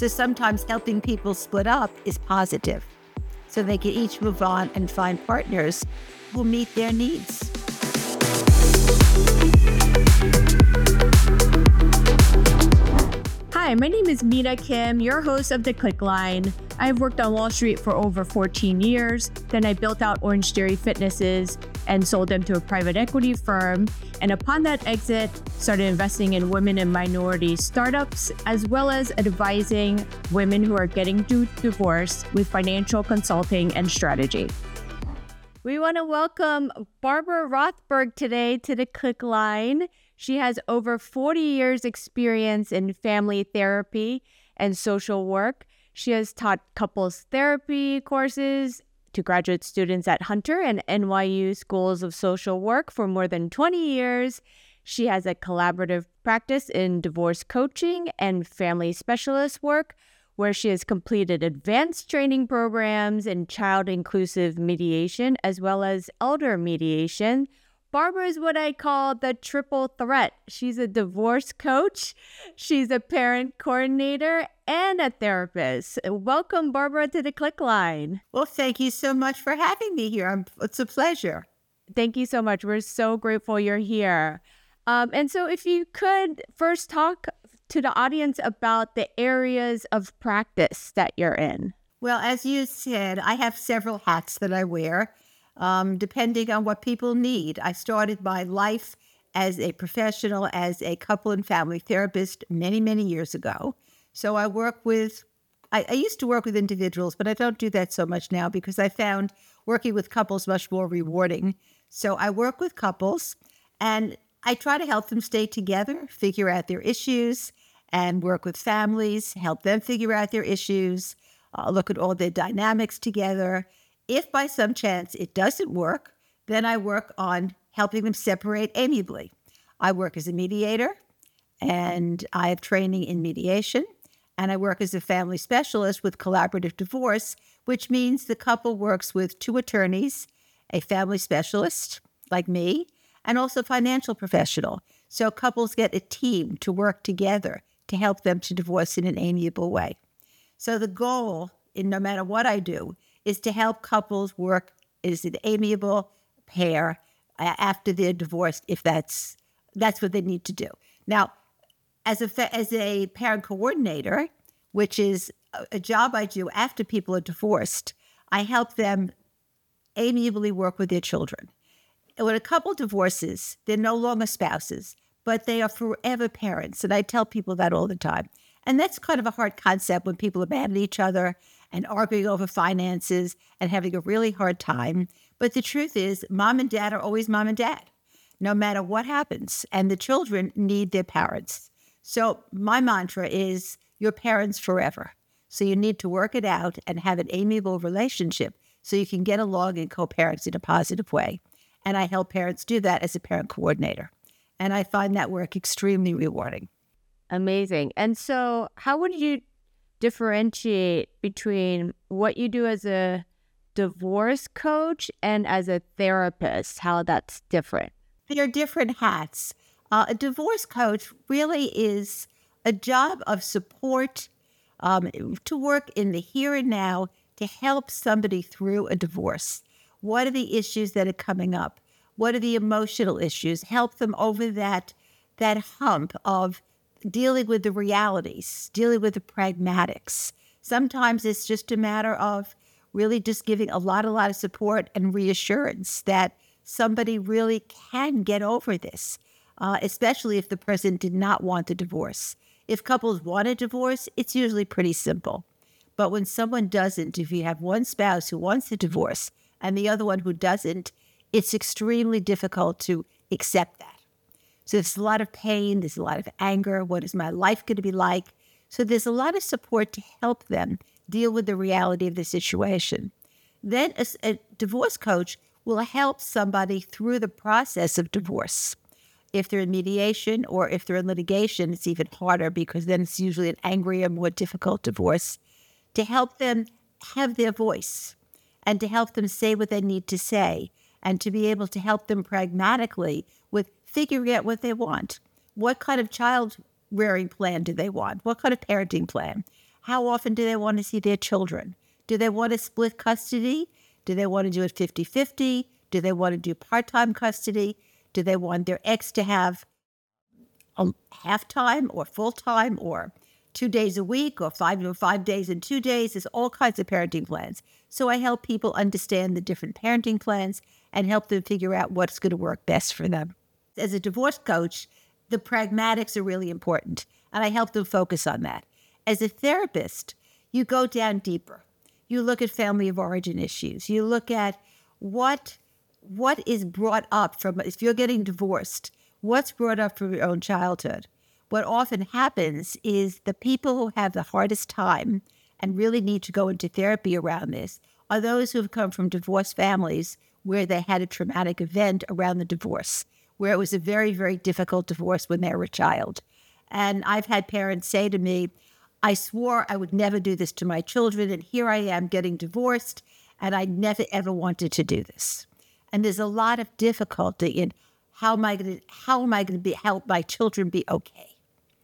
So sometimes helping people split up is positive, so they can each move on and find partners who meet their needs. Hi, my name is Mina Kim, your host of The Click Line. I've worked on Wall Street for over 14 years. Then I built out Orange Theory Fitnesses and sold them to a private equity firm. And upon that exit, started investing in women and minority startups, as well as advising women who are getting through divorce with financial consulting and strategy. We want to welcome Barbara Rothberg today to The Click Line. She has over 40 years experience in family therapy and social work. She has taught couples therapy courses to graduate students at Hunter and NYU Schools of Social Work for more than 20 years. She has a collaborative practice in divorce coaching and family specialist work, where she has completed advanced training programs in child-inclusive mediation as well as elder mediation. Barbara is what I call the triple threat. She's a divorce coach, she's a parent coordinator, and a therapist. Welcome, Barbara, to The Click Line. Well, thank you so much for having me here. It's a pleasure. Thank you so much. We're so grateful you're here. And so if you could first talk to the audience about the areas of practice that you're in. Well, as you said, I have several hats that I wear. Depending on what people need. I started my life as a professional, as a couple and family therapist many, many years ago. So I used to work with individuals, but I don't do that so much now because I found working with couples much more rewarding. So I work with couples and I try to help them stay together, figure out their issues, and work with families, help them figure out their issues, look at all their dynamics together. If by some chance it doesn't work, then I work on helping them separate amiably. I work as a mediator, and I have training in mediation, and I work as a family specialist with collaborative divorce, which means the couple works with two attorneys, a family specialist like me, and also a financial professional. So couples get a team to work together to help them to divorce in an amiable way. So the goal, in no matter what I do, is to help couples work as an amiable pair after they're divorced, if that's what they need to do. Now, as a parent coordinator, which is a job I do after people are divorced, I help them amiably work with their children. When a couple divorces, they're no longer spouses, but they are forever parents. And I tell people that all the time. And that's kind of a hard concept when people abandon each other and arguing over finances and having a really hard time. But the truth is, mom and dad are always mom and dad, no matter what happens. And the children need their parents. So my mantra is, your parents forever. So you need to work it out and have an amiable relationship so you can get along and co-parent in a positive way. And I help parents do that as a parent coordinator. And I find that work extremely rewarding. Amazing. And so how would you differentiate between what you do as a divorce coach and as a therapist, how that's different? They're different hats. A divorce coach really is a job of support to work in the here and now to help somebody through a divorce. What are the issues that are coming up? What are the emotional issues? Help them over that hump of dealing with the realities, dealing with the pragmatics. Sometimes it's just a matter of really just giving a lot of support and reassurance that somebody really can get over this, especially if the person did not want a divorce. If couples want a divorce, it's usually pretty simple. But when someone doesn't, if you have one spouse who wants a divorce and the other one who doesn't, it's extremely difficult to accept that. So there's a lot of pain, there's a lot of anger. What is my life going to be like? So there's a lot of support to help them deal with the reality of the situation. Then a divorce coach will help somebody through the process of divorce. If they're in mediation or if they're in litigation, it's even harder because then it's usually an angrier, more difficult divorce, to help them have their voice and to help them say what they need to say and to be able to help them pragmatically with figuring out what they want. What kind of child rearing plan do they want? What kind of parenting plan? How often do they want to see their children? Do they want to split custody? Do they want to do it 50-50? Do they want to do part-time custody? Do they want their ex to have a half-time or full-time or 2 days a week or 5 days and 2 days? There's all kinds of parenting plans. So I help people understand the different parenting plans and help them figure out what's going to work best for them. As a divorce coach, the pragmatics are really important, and I help them focus on that. As a therapist, you go down deeper. You look at family of origin issues. You look at what is brought up from, if you're getting divorced, what's brought up from your own childhood. What often happens is the people who have the hardest time and really need to go into therapy around this are those who have come from divorced families where they had a traumatic event around the divorce, where it was a very, very difficult divorce when they were a child. And I've had parents say to me, I swore I would never do this to my children, and here I am getting divorced, and I never, ever wanted to do this. And there's a lot of difficulty in how am I going to help my children be okay?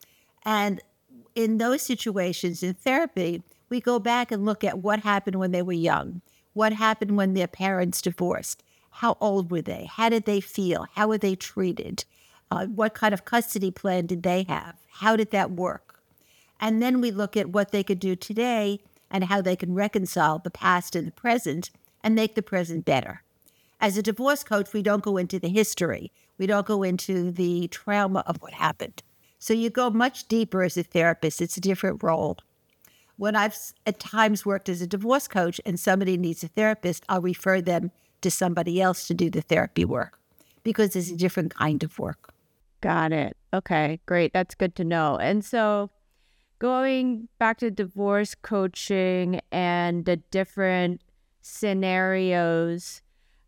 And in those situations in therapy, we go back and look at what happened when they were young, what happened when their parents divorced, how old were they, how did they feel, how were they treated, what kind of custody plan did they have, how did that work? And then we look at what they could do today and how they can reconcile the past and the present and make the present better. As a divorce coach, we don't go into the history. We don't go into the trauma of what happened. So you go much deeper as a therapist. It's a different role. When I've at times worked as a divorce coach and somebody needs a therapist, I'll refer them to somebody else to do the therapy work because it's a different kind of work. Got it. Okay, great. That's good to know. And so going back to divorce coaching and the different scenarios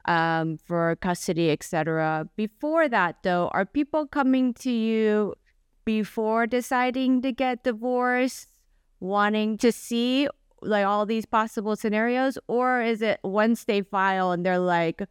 for custody, etc. Before that, though, are people coming to you before deciding to get divorced, wanting to see like all these possible scenarios, or is it once they file and they're like,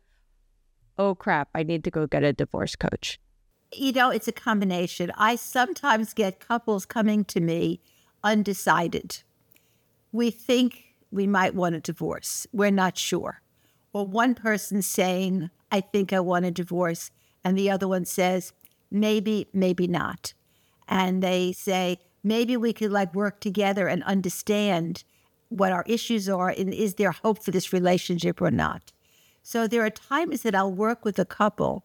oh crap, I need to go get a divorce coach? You know, it's a combination. I sometimes get couples coming to me undecided. We think we might want a divorce. We're not sure. Or one person saying, I think I want a divorce, and the other one says, maybe, maybe not. And they say, maybe we could like work together and understand what our issues are, and is there hope for this relationship or not? So there are times that I'll work with a couple,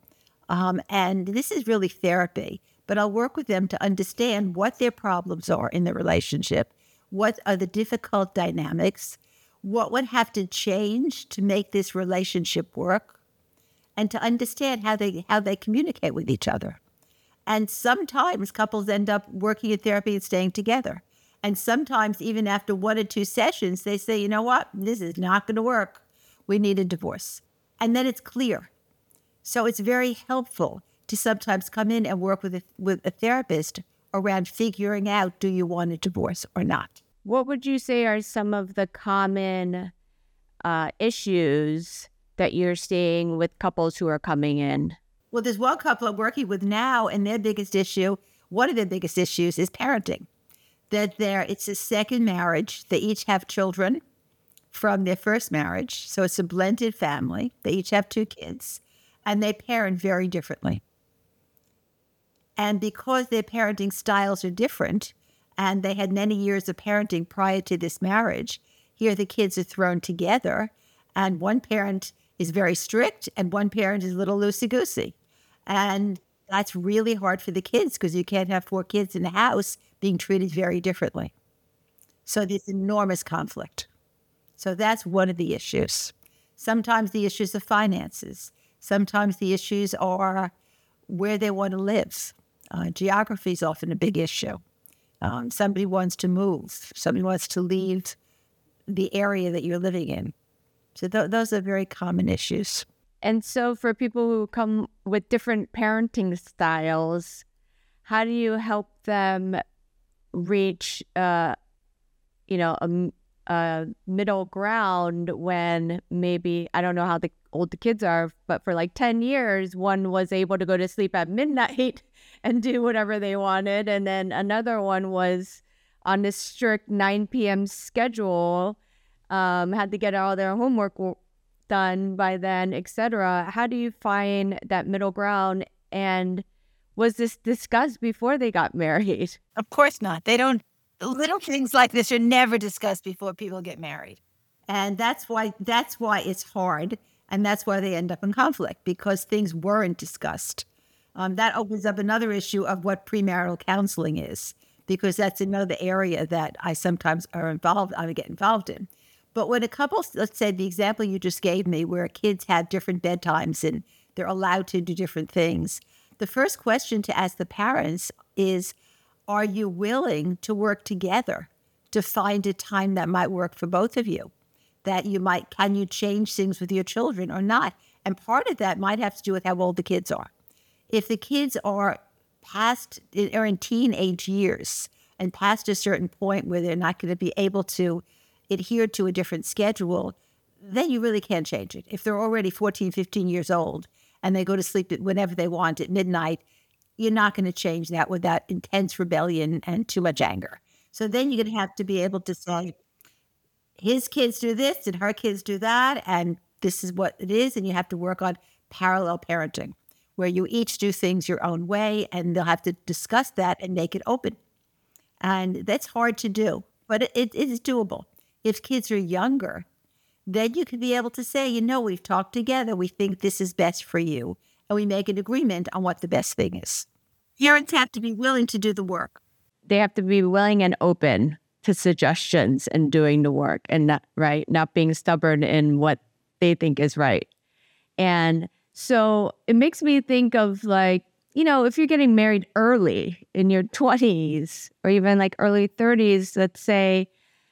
and this is really therapy, but I'll work with them to understand what their problems are in the relationship, what are the difficult dynamics, what would have to change to make this relationship work, and to understand how they communicate with each other. And sometimes couples end up working in therapy and staying together. And sometimes even after 1 or 2 sessions, they say, you know what, this is not going to work. We need a divorce. And then it's clear. So it's very helpful to sometimes come in and work with a therapist around figuring out, do you want a divorce or not? What would you say are some of the common issues that you're seeing with couples who are coming in? Well, there's one couple I'm working with now, and their biggest issue, one of their biggest issues is parenting. It's a second marriage. They each have children from their first marriage. So it's a blended family. They each have 2 kids, and they parent very differently. And because their parenting styles are different, and they had many years of parenting prior to this marriage, here the kids are thrown together, and one parent is very strict, and one parent is a little loosey-goosey. And that's really hard for the kids because you can't have 4 kids in the house being treated very differently. So there's enormous conflict. So that's one of the issues. Sometimes the issues are finances. Sometimes the issues are where they want to live. Geography is often a big issue. Somebody wants to move. Somebody wants to leave the area that you're living in. So those are very common issues. And so for people who come with different parenting styles, how do you help them reach, a middle ground when maybe, I don't know how old the kids are, but for like 10 years, one was able to go to sleep at midnight and do whatever they wanted. And then another one was on this strict 9 p.m. schedule, had to get all their homework done by then, etc. How do you find that middle ground? And was this discussed before they got married? Of course not. They don't. Little things like this are never discussed before people get married. And that's why it's hard. And that's why they end up in conflict, because things weren't discussed. That opens up another issue of what premarital counseling is, because that's another area that I sometimes I get involved in. But when a couple, let's say the example you just gave me, where kids have different bedtimes and they're allowed to do different things, the first question to ask the parents is, are you willing to work together to find a time that might work for both of you? Can you change things with your children or not? And part of that might have to do with how old the kids are. If the kids are in teenage years and past a certain point where they're not going to be able to adhere to a different schedule, then you really can't change it. If they're already 14, 15 years old and they go to sleep whenever they want at midnight, you're not going to change that without intense rebellion and too much anger. So then you're going to have to be able to say, his kids do this and her kids do that, and this is what it is, and you have to work on parallel parenting, where you each do things your own way, and they'll have to discuss that and make it open. And that's hard to do, but it is doable. If kids are younger, then you can be able to say, we've talked together, we think this is best for you, and we make an agreement on what the best thing is. Parents have to be willing to do the work. They have to be willing and open to suggestions and doing the work, and not being stubborn in what they think is right. And so it makes me think of if you're getting married early in your 20s or even like early 30s, let's say,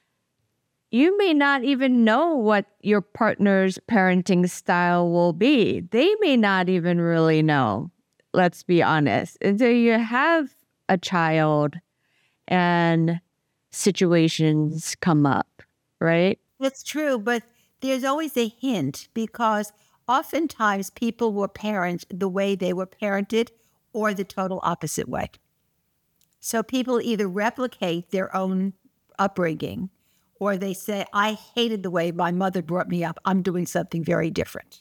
you may not even know what your partner's parenting style will be. They may not even really know, let's be honest. Until you have a child and situations come up, right? That's true, but there's always a hint, because oftentimes people will parent the way they were parented or the total opposite way. So people either replicate their own upbringing, or they say, I hated the way my mother brought me up. I'm doing something very different.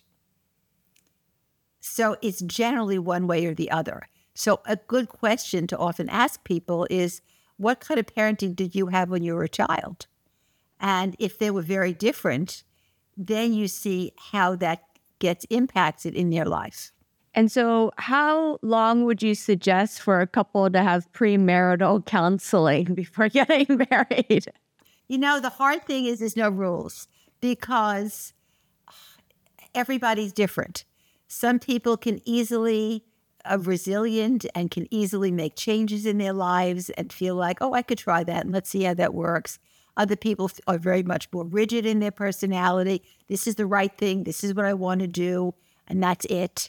So it's generally one way or the other. So a good question to often ask people is, what kind of parenting did you have when you were a child? And if they were very different, then you see how that gets impacted in their life. And so how long would you suggest for a couple to have premarital counseling before getting married? The hard thing is there's no rules, because everybody's different. Some people can easily resilient and can easily make changes in their lives and feel like, I could try that and let's see how that works. Other people are very much more rigid in their personality. This is the right thing. This is what I want to do, and that's it.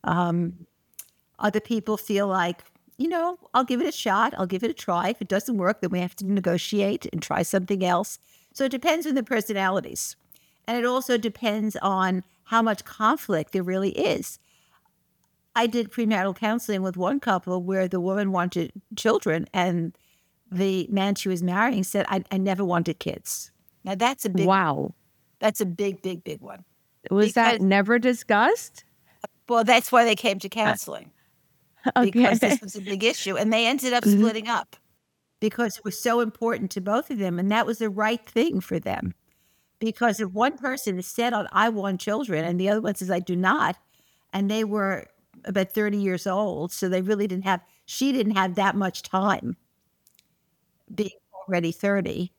Other people feel like, I'll give it a shot. I'll give it a try. If it doesn't work, then we have to negotiate and try something else. So it depends on the personalities. And it also depends on how much conflict there really is. I did premarital counseling with one couple where the woman wanted children and the man she was marrying said, I never wanted kids. Now that's a big Wow. That's a big, big, big one. Was that never discussed? Well, that's why they came to counseling. Okay. Because this was a big issue. And they ended up splitting up because it was so important to both of them. And that was the right thing for them. Because if one person said, I want children, and the other one says, I do not, and they were about 30 years old, so they really she didn't have that much time being already 30.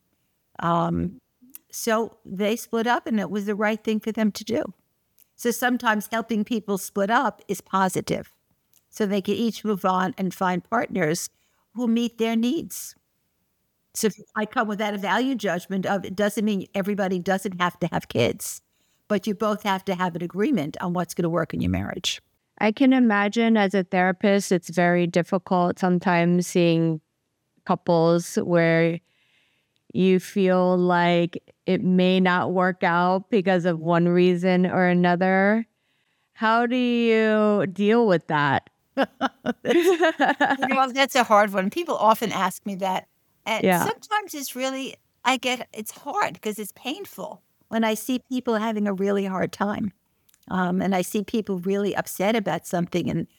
So they split up, and it was the right thing for them to do. So sometimes helping people split up is positive, so they can each move on and find partners who meet their needs. So if I come with that value judgment of, it doesn't mean everybody doesn't have to have kids, but you both have to have an agreement on what's going to work in your marriage. I can imagine as a therapist, it's very difficult sometimes seeing couples where you feel like it may not work out because of one reason or another. How do you deal with that? Well, that's a hard one. People often ask me that. And Yeah. sometimes it's hard because it's painful when I see people having a really hard time. And I see people really upset about something, and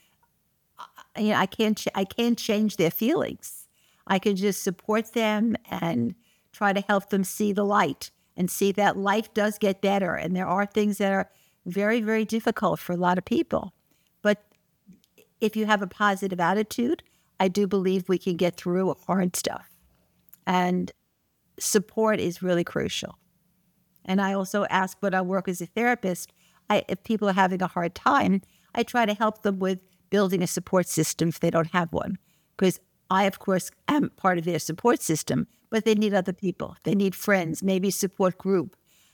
I can't change their feelings. I can just support them and try to help them see the light and see that life does get better. And there are things that are very, very difficult for a lot of people. But if you have a positive attitude, I do believe we can get through hard stuff. And support is really crucial. And I also ask when I work as a therapist, if people are having a hard time, I try to help them with building a support system if they don't have one. Because I, of course, am part of their support system, but they need other people. They need friends, maybe support group.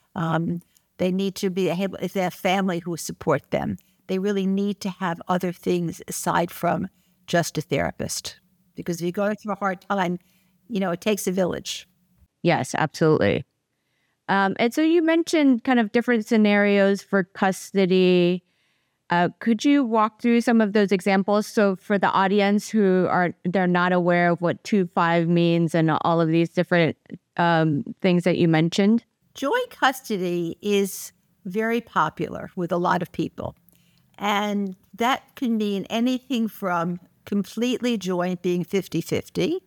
They need to be able, if they have family who support them, they really need to have other things aside from just a therapist. Because if you're going through a hard time, it takes a village. Yes, absolutely. And so you mentioned kind of different scenarios for custody. Could you walk through some of those examples? So for the audience they're not aware of what 2-5 means and all of these different things that you mentioned. Joint custody is very popular with a lot of people. And that can mean anything from completely joint, being 50-50.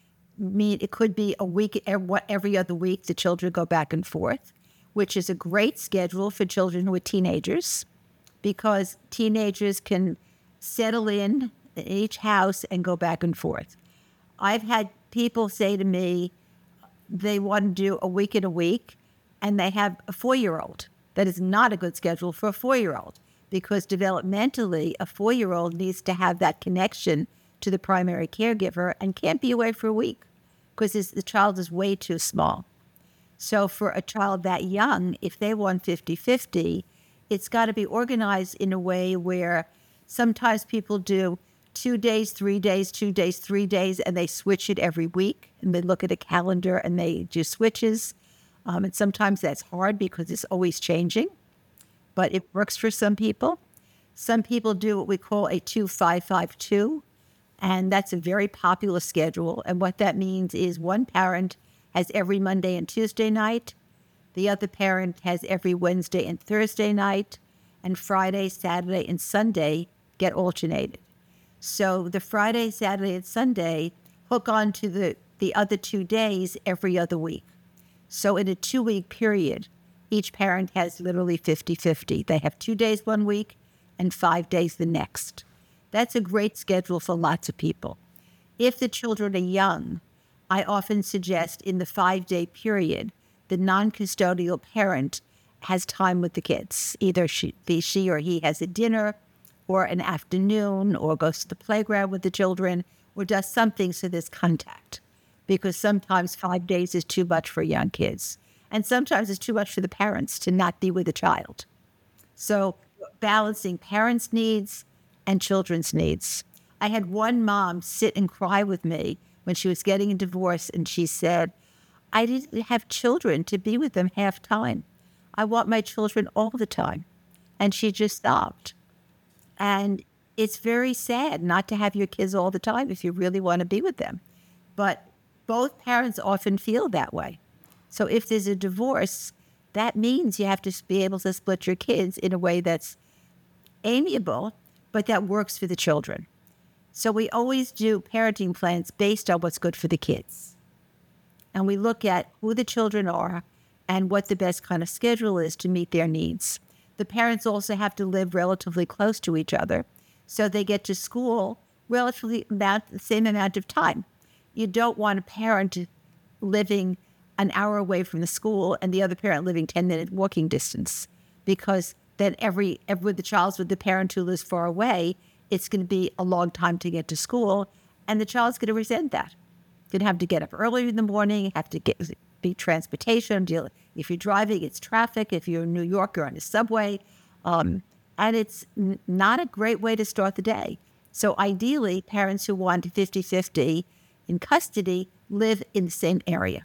It could be a week, every other week, the children go back and forth, which is a great schedule for children who are teenagers, because teenagers can settle in each house and go back and forth. I've had people say to me they want to do a week in a week, and they have a 4-year-old. That is not a good schedule for a 4-year-old, because developmentally, a 4-year-old needs to have that connection to the primary caregiver and can't be away for a week because the child is way too small. So for a child that young, if they want 50-50, it's got to be organized in a way where sometimes people do 2 days, 3 days, 2 days, 3 days, and they switch it every week. And they look at a calendar and they do switches. And sometimes that's hard because it's always changing, but it works for some people. Some people do what we call a 2-5-5-2, and that's a very popular schedule. And what that means is one parent has every Monday and Tuesday night, the other parent has every Wednesday and Thursday night, and Friday, Saturday, and Sunday get alternated. So the Friday, Saturday, and Sunday hook on to the other 2 days every other week. So in a 2-week period, each parent has literally 50-50. They have 2 days one week and 5 days the next. That's a great schedule for lots of people. If the children are young, I often suggest in the 5-day period, the non-custodial parent has time with the kids. Either she or he has a dinner or an afternoon or goes to the playground with the children or does something so there's contact. Because sometimes 5 days is too much for young kids. And sometimes it's too much for the parents to not be with the child. So balancing parents' needs and children's needs. I had one mom sit and cry with me when she was getting a divorce, and she said, I didn't have children to be with them half time. I want my children all the time. And she just stopped. And it's very sad not to have your kids all the time if you really want to be with them. But both parents often feel that way. So if there's a divorce, that means you have to be able to split your kids in a way that's amiable, but that works for the children. So we always do parenting plans based on what's good for the kids. And we look at who the children are and what the best kind of schedule is to meet their needs. The parents also have to live relatively close to each other, so they get to school relatively the same amount of time. You don't want a parent living an hour away from the school and the other parent living 10-minute walking distance, because then every the child's with the parent who lives far away, it's going to be a long time to get to school, and the child's going to resent that. Going to have to get up early in the morning, have to be transportation. If you're driving, it's traffic. If you're in New York, you're on a subway. And it's not a great way to start the day. So ideally, parents who want 50-50 in custody live in the same area,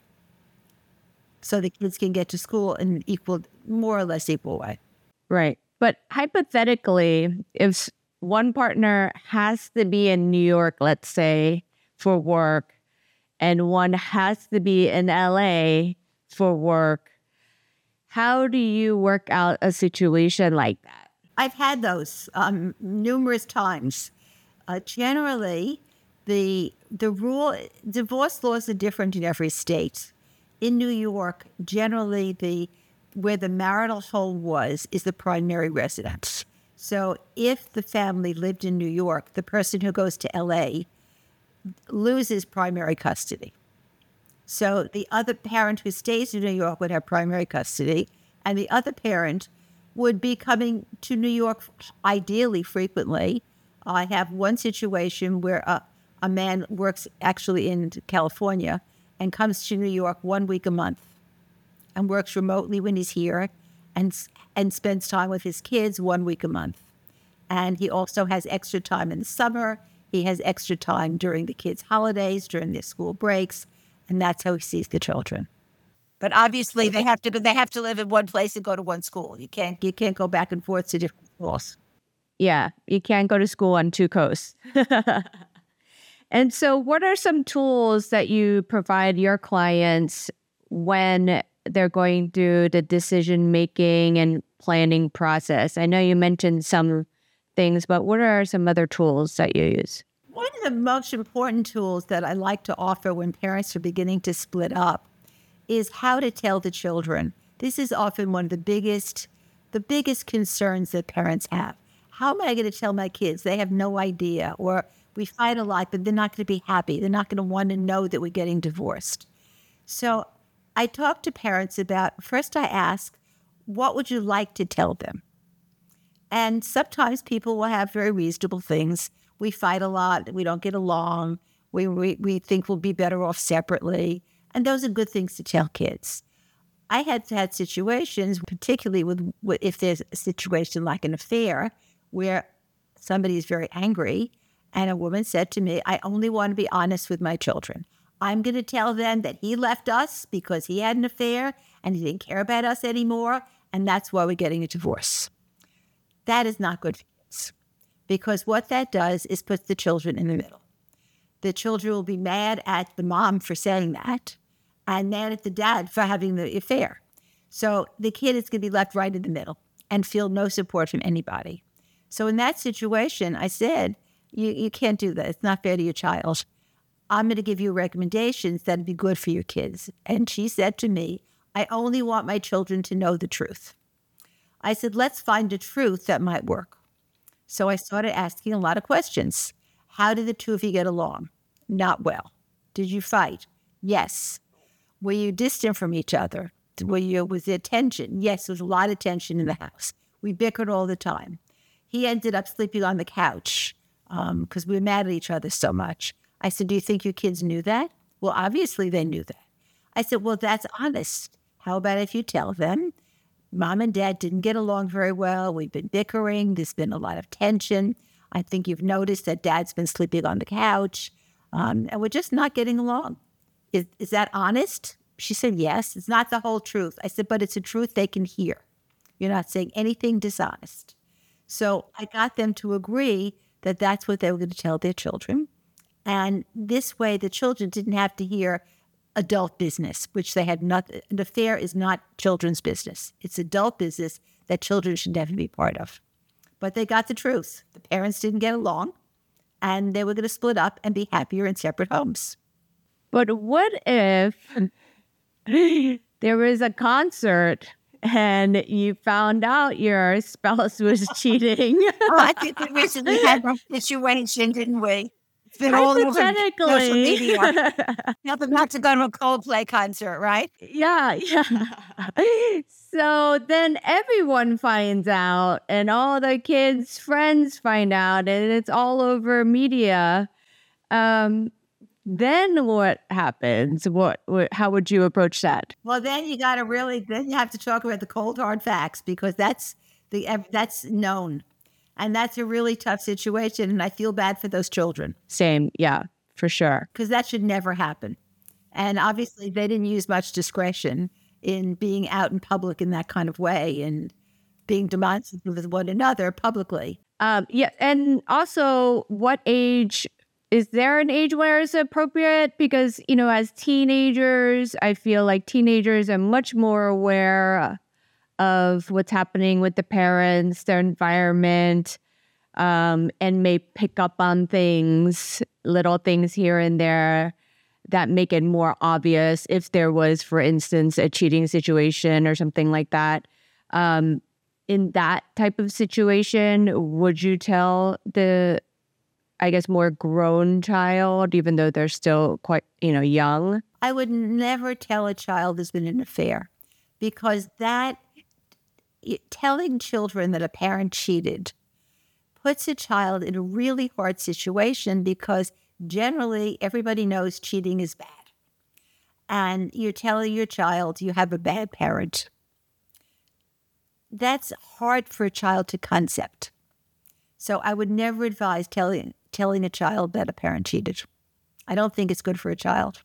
so the kids can get to school in more or less equal way. Right. But hypothetically, if one partner has to be in New York, let's say, for work, and one has to be in LA for work. How do you work out a situation like that? I've had those numerous times. Generally, the rule divorce laws are different in every state. In New York, generally where the marital home was is the primary residence. So if the family lived in New York, the person who goes to LA loses primary custody. So the other parent who stays in New York would have primary custody, and the other parent would be coming to New York ideally frequently. I have one situation where a man works actually in California and comes to New York 1 week a month and works remotely when he's here and spends time with his kids 1 week a month. And he also has extra time in the summer. He has extra time during the kids' holidays, during their school breaks, and that's how he sees the children. But obviously, they have to live in one place and go to one school. You can't go back and forth to different schools. Yeah, you can't go to school on two coasts. And so what are some tools that you provide your clients when they're going through the decision-making and planning process? I know you mentioned some things, but what are some other tools that you use? One of the most important tools that I like to offer when parents are beginning to split up is how to tell the children. This is often one of the biggest concerns that parents have. How am I going to tell my kids? They have no idea. Or we fight a lot, but they're not going to be happy. They're not going to want to know that we're getting divorced. So I talk to parents about, first I ask, what would you like to tell them? And sometimes people will have very reasonable things. We fight a lot. We don't get along. We think we'll be better off separately. And those are good things to tell kids. I had situations, particularly with if there's a situation like an affair where somebody is very angry and a woman said to me, I only want to be honest with my children. I'm going to tell them that he left us because he had an affair and he didn't care about us anymore, and that's why we're getting a divorce. That is not good for kids, because what that does is puts the children in the middle. The children will be mad at the mom for saying that and mad at the dad for having the affair. So the kid is going to be left right in the middle and feel no support from anybody. So in that situation, I said, you can't do that. It's not fair to your child. I'm going to give you recommendations that'd be good for your kids. And she said to me, I only want my children to know the truth. I said, let's find a truth that might work. So I started asking a lot of questions. How did the two of you get along? Not well. Did you fight? Yes. Were you distant from each other? Was there tension? Yes, there was a lot of tension in the house. We bickered all the time. He ended up sleeping on the couch because we were mad at each other so much. I said, do you think your kids knew that? Well, obviously they knew that. I said, well, that's honest. How about if you tell them, Mom and Dad didn't get along very well. We've been bickering. There's been a lot of tension. I think you've noticed that Dad's been sleeping on the couch, and we're just not getting along. Is that honest? She said, yes. It's not the whole truth. I said, but it's a truth they can hear. You're not saying anything dishonest. So I got them to agree that that's what they were going to tell their children. And this way, the children didn't have to hear adult business, which they had not. An affair is not children's business. It's adult business that children should never be part of. But they got the truth. The parents didn't get along, and they were going to split up and be happier in separate homes. But what if there was a concert and you found out your spouse was cheating? Oh, I think we recently had a situation, didn't we? It's been all over social media. Nothing not to go to a Coldplay concert, right? Yeah. So then everyone finds out, and all the kids' friends find out, and it's all over media. Then what happens? How would you approach that? Well, then you have to talk about the cold hard facts, because that's known. And that's a really tough situation, and I feel bad for those children. Same, yeah, for sure. Because that should never happen. And obviously, they didn't use much discretion in being out in public in that kind of way and being demonstrative with one another publicly. Yeah, and also, what age is there an age where it's appropriate? Because, as teenagers, I feel like teenagers are much more aware of what's happening with the parents, their environment, and may pick up on things, little things here and there that make it more obvious if there was, for instance, a cheating situation or something like that. In that type of situation, would you tell the, I guess, more grown child, even though they're still quite, young? I would never tell a child there's been an affair, because telling children that a parent cheated puts a child in a really hard situation, because generally everybody knows cheating is bad. And you're telling your child you have a bad parent. That's hard for a child to concept. So I would never advise telling a child that a parent cheated. I don't think it's good for a child.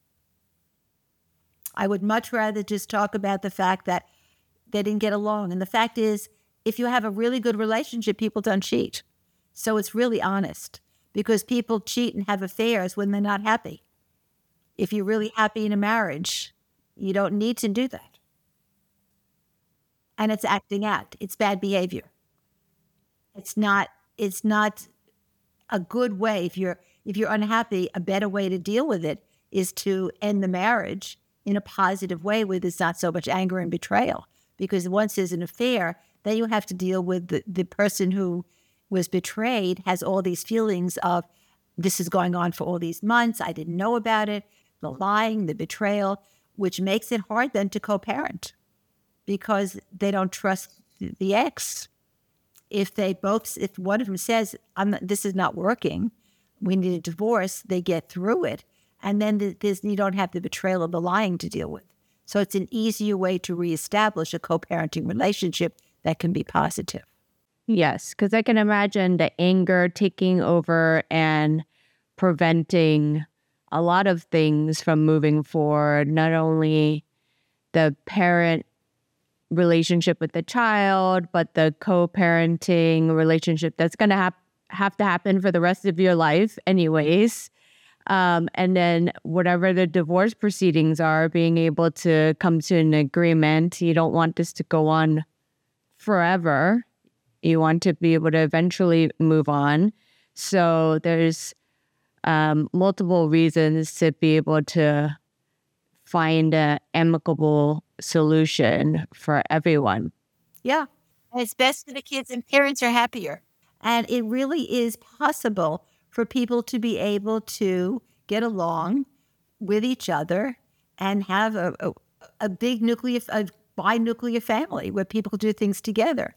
I would much rather just talk about the fact that they didn't get along. And the fact is, if you have a really good relationship, people don't cheat. So it's really honest, because people cheat and have affairs when they're not happy. If you're really happy in a marriage, you don't need to do that. And it's acting out. It's bad behavior. It's not a good way. If you're unhappy, a better way to deal with it is to end the marriage in a positive way where there's not so much anger and betrayal. Because once there's an affair, then you have to deal with the person who was betrayed has all these feelings of, this is going on for all these months, I didn't know about it, the lying, the betrayal, which makes it hard then to co-parent, because they don't trust the ex. If one of them says, this is not working, we need a divorce, they get through it. And then you don't have the betrayal of the lying to deal with. So it's an easier way to reestablish a co-parenting relationship that can be positive. Yes, because I can imagine the anger taking over and preventing a lot of things from moving forward, not only the parent relationship with the child, but the co-parenting relationship that's going to have to happen for the rest of your life anyways. And then whatever the divorce proceedings are, being able to come to an agreement. You don't want this to go on forever. You want to be able to eventually move on. So there's multiple reasons to be able to find an amicable solution for everyone. Yeah. And it's best for the kids, and parents are happier. And it really is possible for people to be able to get along with each other and have a big binuclear family where people do things together.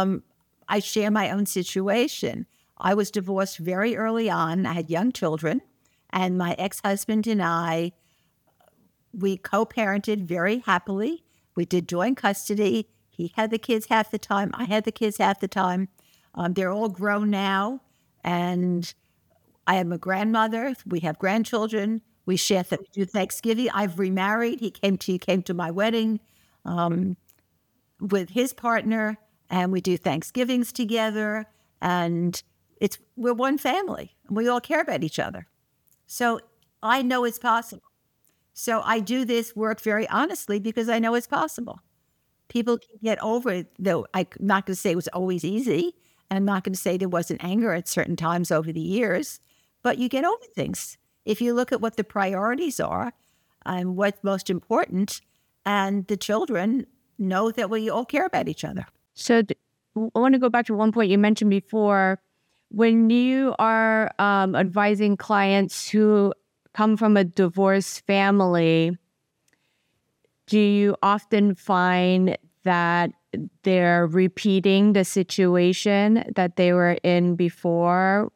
I share my own situation. I was divorced very early on. I had young children, and my ex-husband and we co-parented very happily. We did joint custody. He had the kids half the time. I had the kids half the time. They're all grown now, and I am a grandmother. We have grandchildren. We share we do Thanksgiving. I've remarried. He came to my wedding with his partner, and we do Thanksgivings together. And we're one family. We all care about each other. So I know it's possible. So I do this work very honestly because I know it's possible. People can get over it, though I'm not going to say it was always easy. And I'm not going to say there wasn't anger at certain times over the years, but you get over things. If you look at what the priorities are and what's most important, and the children know that we all care about each other. So I want to go back to one point you mentioned before. When you are advising clients who come from a divorced family, do you often find that they're repeating the situation that they were in before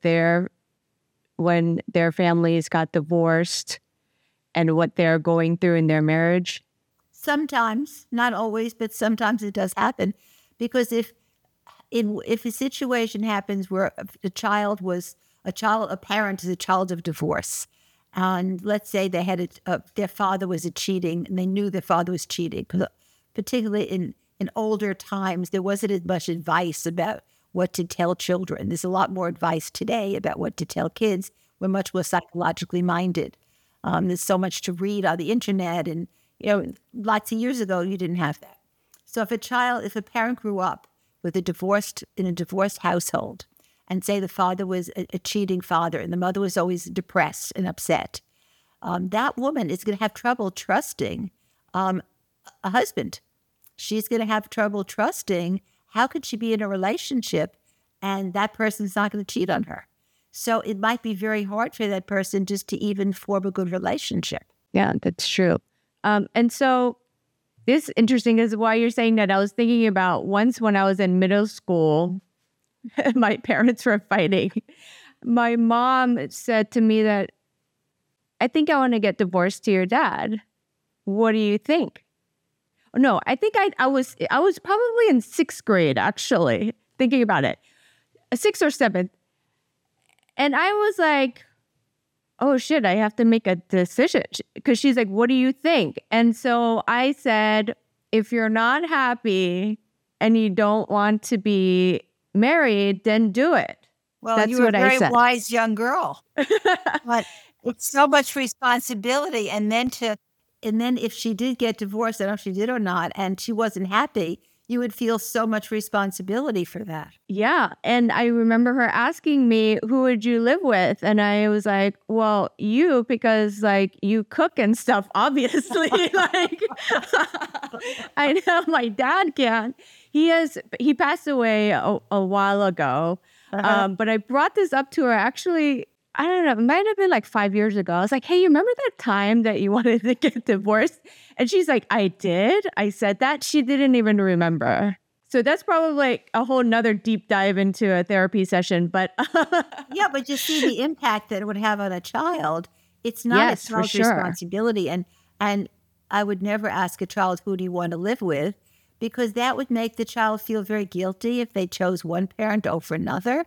when their families got divorced and what they're going through in their marriage? Sometimes, not always, but sometimes it does happen, because if a situation happens where a parent is a child of divorce, and let's say they had their father was cheating, and they knew their father was cheating, particularly in older times, there wasn't as much advice about what to tell children. There's a lot more advice today about what to tell kids. We're much more psychologically minded. There's so much to read on the internet, and lots of years ago you didn't have that. So if a parent grew up in a divorced household, and say the father was a cheating father and the mother was always depressed and upset, that woman is going to have trouble trusting a husband. She's going to have trouble trusting. How could she be in a relationship and that person's not going to cheat on her? So it might be very hard for that person just to even form a good relationship. Yeah, that's true. And so this interesting is why you're saying that. I was thinking about once when I was in middle school, my parents were fighting. My mom said to me that, I think I want to get divorced to your dad. What do you think? No, I think I was probably in 6th grade, actually, thinking about it. 6th or 7th. And I was like, oh shit, I have to make a decision. Because she's like, what do you think? And so I said, if you're not happy and you don't want to be married, then do it. Well, That's you were what a I very said. wise young girl. But it's so much responsibility. And then if she did get divorced, I don't know if she did or not, and she wasn't happy, you would feel so much responsibility for that. Yeah. And I remember her asking me, who would you live with? And I was like, well, you, because like you cook and stuff, obviously. Like, I know my dad can't. He passed away a while ago. But I brought this up to her actually, I don't know, it might have been like 5 years ago. I was like, hey, you remember that time that you wanted to get divorced? And she's like, I did? I said that? She didn't even remember. So that's probably like a whole nother deep dive into a therapy session. But yeah, but you see the impact that it would have on a child. It's not Yes, a for child's sure. responsibility. And I would never ask a child, who do you want to live with? Because that would make the child feel very guilty if they chose one parent over another.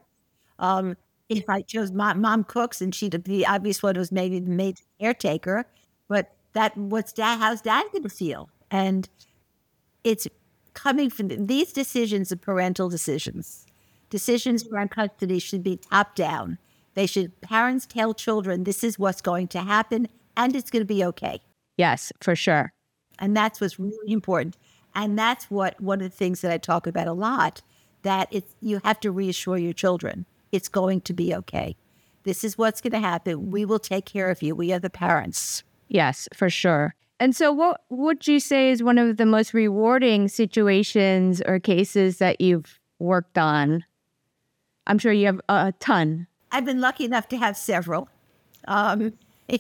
If I chose mom cooks and the obvious one was maybe the maid caretaker, but how's dad going to feel? And it's coming from these decisions of parental decisions. Decisions around custody should be top down. Parents tell children, this is what's going to happen and it's going to be okay. yes, for sure. And that's what's really important. And that's one of the things that I talk about a lot, that you have to reassure your children. It's going to be okay. This is what's going to happen. We will take care of you. We are the parents. Yes, for sure. And so what would you say is one of the most rewarding situations or cases that you've worked on? I'm sure you have a ton. I've been lucky enough to have several. And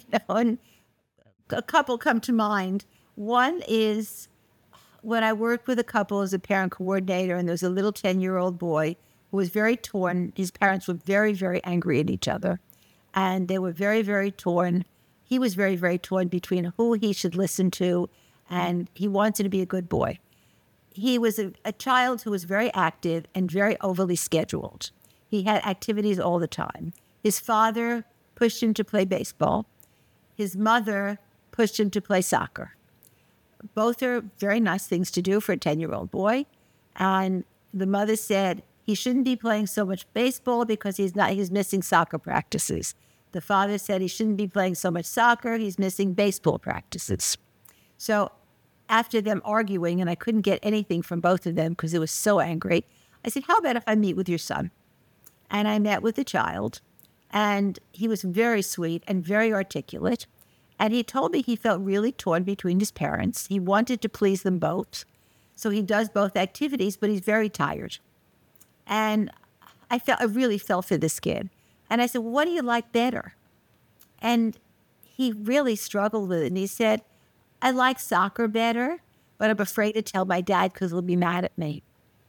a couple come to mind. One is when I worked with a couple as a parent coordinator, and there was a little 10-year-old boy who was very torn. His parents were very, very angry at each other. And they were very, very torn. He was very, very torn between who he should listen to, and he wanted to be a good boy. He was a child who was very active and very overly scheduled. He had activities all the time. His father pushed him to play baseball. His mother pushed him to play soccer. Both are very nice things to do for a 10-year-old boy. And the mother said he shouldn't be playing so much baseball because he's missing soccer practices. The father said he shouldn't be playing so much soccer, he's missing baseball practices. So after them arguing, and I couldn't get anything from both of them because it was so angry, I said, how about if I meet with your son? And I met with the child, and he was very sweet and very articulate. And he told me he felt really torn between his parents. He wanted to please them both. So he does both activities, but he's very tired. And I really felt for this kid. And I said, well, what do you like better? And he really struggled with it. And he said, I like soccer better, but I'm afraid to tell my dad because he'll be mad at me.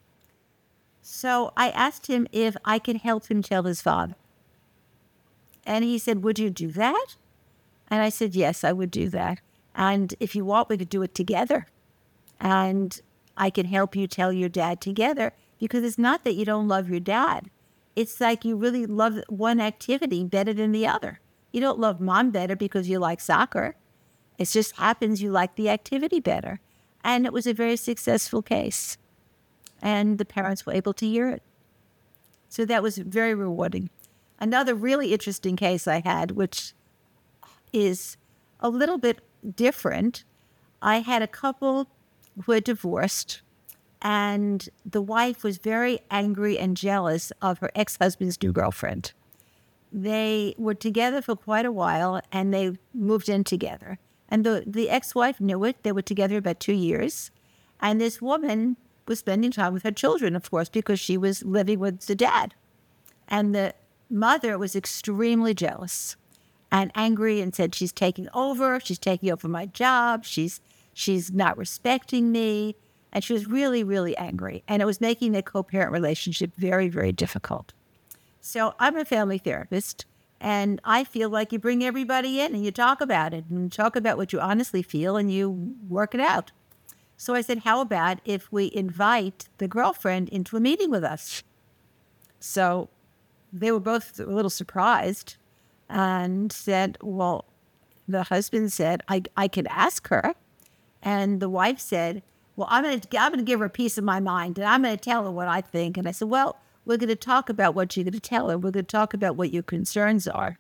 So I asked him if I could help him tell his father. And he said, would you do that? And I said, yes, I would do that. And if you want, we could do it together. And I can help you tell your dad together, because it's not that you don't love your dad. It's like you really love one activity better than the other. You don't love mom better because you like soccer. It just happens you like the activity better. And it was a very successful case. And the parents were able to hear it. So that was very rewarding. Another really interesting case I had, which is a little bit different. I had a couple who had divorced, and the wife was very angry and jealous of her ex-husband's new girlfriend. They were together for quite a while, and they moved in together. And the ex-wife knew it. They were together about 2 years. And this woman was spending time with her children, of course, because she was living with the dad. And the mother was extremely jealous and angry and said, she's taking over my job, she's not respecting me. And she was really, really angry. And it was making their co-parent relationship very, very difficult. So I'm a family therapist, and I feel like you bring everybody in and you talk about it and talk about what you honestly feel and you work it out. So I said, how about if we invite the girlfriend into a meeting with us? So they were both a little surprised and said, well, the husband said, I could ask her. And the wife said, well, I'm going to give her a piece of my mind, and I'm going to tell her what I think. And I said, well, we're going to talk about what you're going to tell her. We're going to talk about what your concerns are.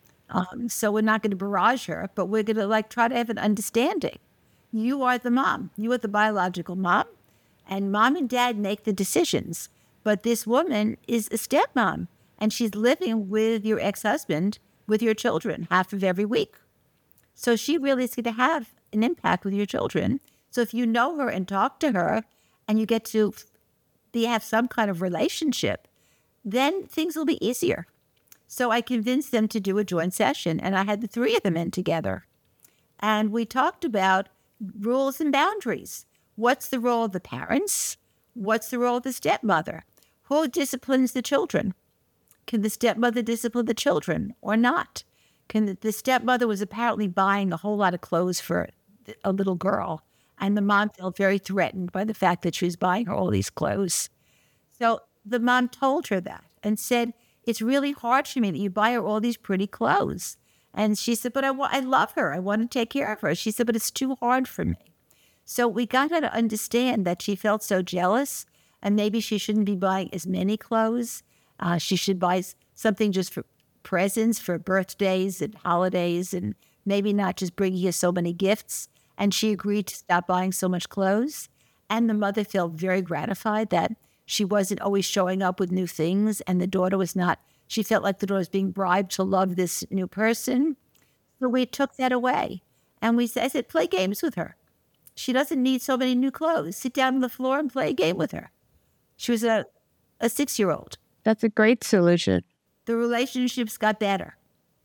So we're not going to barrage her, but we're going to try to have an understanding. You are the mom. You are the biological mom, and mom and dad make the decisions. But this woman is a stepmom, and she's living with your ex-husband, with your children, half of every week. So she really is going to have an impact with your children. So if you know her and talk to her, and you get to have some kind of relationship, then things will be easier. So I convinced them to do a joint session, and I had the three of them in together. And we talked about rules and boundaries. What's the role of the parents? What's the role of the stepmother? Who disciplines the children? Can the stepmother discipline the children or not? The stepmother was apparently buying a whole lot of clothes for a little girl, and the mom felt very threatened by the fact that she was buying her all these clothes. So the mom told her that and said, it's really hard for me that you buy her all these pretty clothes. And she said, but I love her. I want to take care of her. She said, but it's too hard for me. So we got her to understand that she felt so jealous, and maybe she shouldn't be buying as many clothes. She should buy something just for presents, for birthdays and holidays, and maybe not just bringing her so many gifts. And she agreed to stop buying so much clothes. And the mother felt very gratified that she wasn't always showing up with new things, and the daughter was not. She felt like the daughter was being bribed to love this new person. So we took that away. And I said, play games with her. She doesn't need so many new clothes. Sit down on the floor and play a game with her. She was a 6-year-old. That's a great solution. The relationships got better.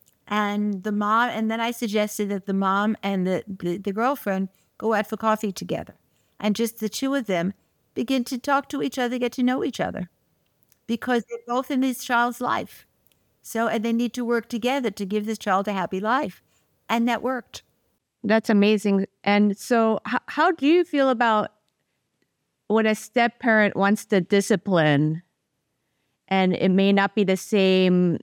And the mom, and then I suggested that the mom and the girlfriend go out for coffee together. And just the two of them begin to talk to each other, get to know each other. Because they're both in this child's life. So, and they need to work together to give this child a happy life. And that worked. That's amazing. And so how do you feel about when a step parent wants to discipline and it may not be the same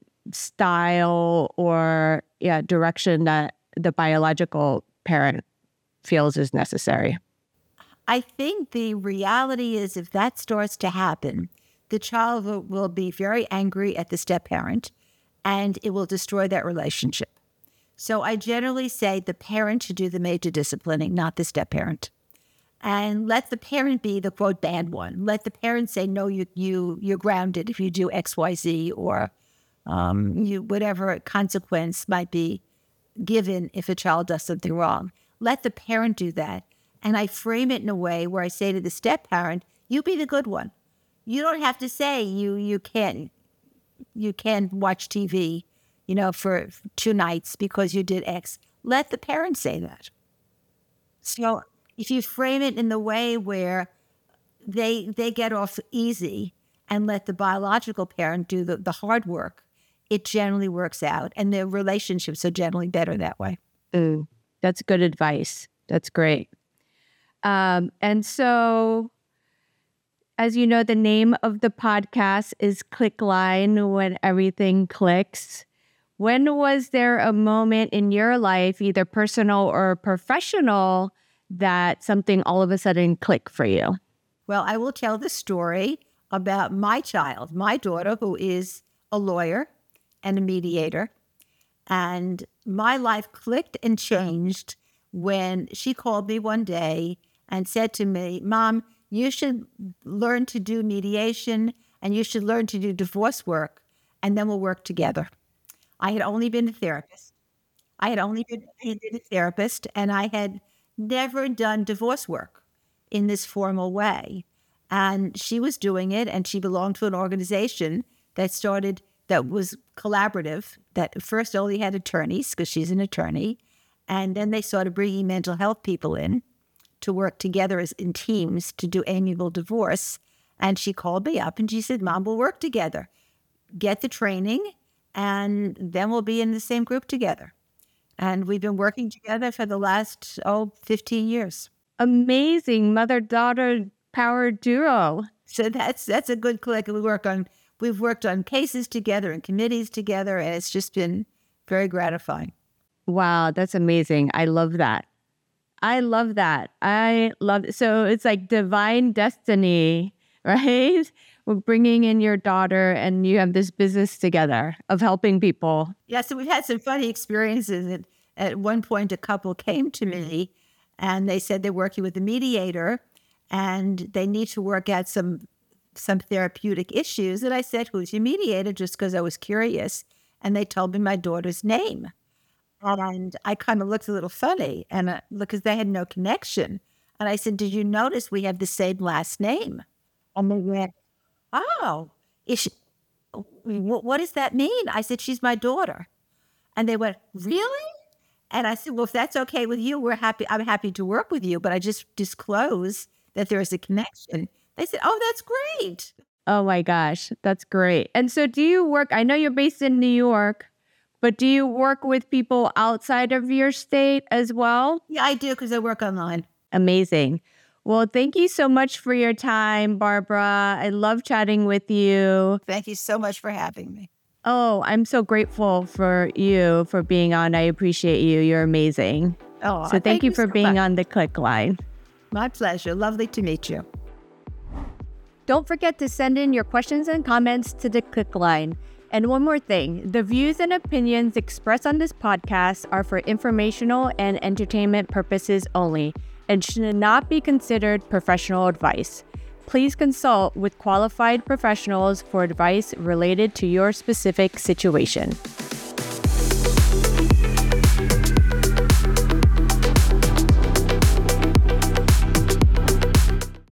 style or direction that the biological parent feels is necessary? I think the reality is if that starts to happen, the child will be very angry at the step parent, and it will destroy that relationship. So I generally say the parent should do the major disciplining, not the step parent. And let the parent be the, quote, bad one. Let the parent say, no, you're grounded if you do X, Y, Z, or whatever consequence might be given if a child does something wrong. Let the parent do that. And I frame it in a way where I say to the step parent, you be the good one. You don't have to say you can't watch TV, for 2 nights because you did X. Let the parent say that. So if you frame it in the way where they get off easy and let the biological parent do the hard work, it generally works out. And their relationships are generally better that way. That's good advice. That's great. And so, as you know, the name of the podcast is Clickline, when everything clicks. When was there a moment in your life, either personal or professional, that something all of a sudden clicked for you? Well, I will tell the story about my child, my daughter, who is a lawyer, and a mediator. And my life clicked and changed when she called me one day and said to me, Mom, you should learn to do mediation and you should learn to do divorce work, and then we'll work together. I had only been a therapist. And I had never done divorce work in this formal way. And she was doing it, and she belonged to an organization that was collaborative, that first only had attorneys, because she's an attorney, and then they started bringing mental health people in to work together in teams to do amiable divorce. And she called me up and she said, Mom, we'll work together. Get the training, and then we'll be in the same group together. And we've been working together for the last, 15 years. Amazing mother-daughter power duo. So that's a good click. We've worked on cases together and committees together, and it's just been very gratifying. Wow, that's amazing. I love that. So it's like divine destiny, right? We're bringing in your daughter and you have this business together of helping people. Yeah, so we've had some funny experiences. At one point, a couple came to me and they said they're working with a mediator and they need to work out some therapeutic issues. And I said, who's your mediator? Just because I was curious. And they told me my daughter's name. And I kind of looked a little funny and because they had no connection. And I said, did you notice we have the same last name? And they went, oh, what does that mean? I said, she's my daughter. And they went, really? And I said, well, if that's okay with you, I'm happy to work with you, but I just disclose that there is a connection. They said, oh, that's great. Oh my gosh, that's great. And so do you work, I know you're based in New York, but do you work with people outside of your state as well? Yeah, I do, because I work online. Amazing. Well, thank you so much for your time, Barbara. I love chatting with you. Thank you so much for having me. Oh, I'm so grateful for you for being on. I appreciate you. You're amazing. Oh, so thank you for being on the Click Line. My pleasure. Lovely to meet you. Don't forget to send in your questions and comments to the Click Line. And one more thing, the views and opinions expressed on this podcast are for informational and entertainment purposes only and should not be considered professional advice. Please consult with qualified professionals for advice related to your specific situation.